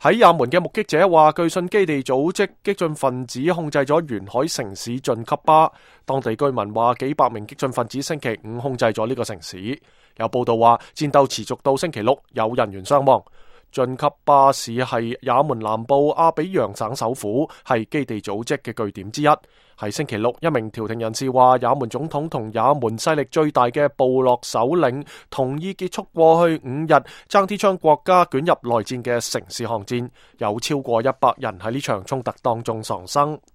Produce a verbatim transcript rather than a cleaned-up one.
喺也門嘅目擊者話，據信基地組織激進分子控制咗沿海城市晉級巴。當地居民話，幾百名激進分子星期五控制咗呢個城市。有報道話，戰鬥持續到星期六，有人員傷亡。晉級巴市係也門南部阿比揚省首府，係基地組織嘅據點之一。喺星期六，一名調停人士話，也門總統同也門勢力最大嘅部落首領同意結束過去五日爭啲將國家捲入內戰嘅城市巷戰，有超過一百人喺呢場衝突當中喪生。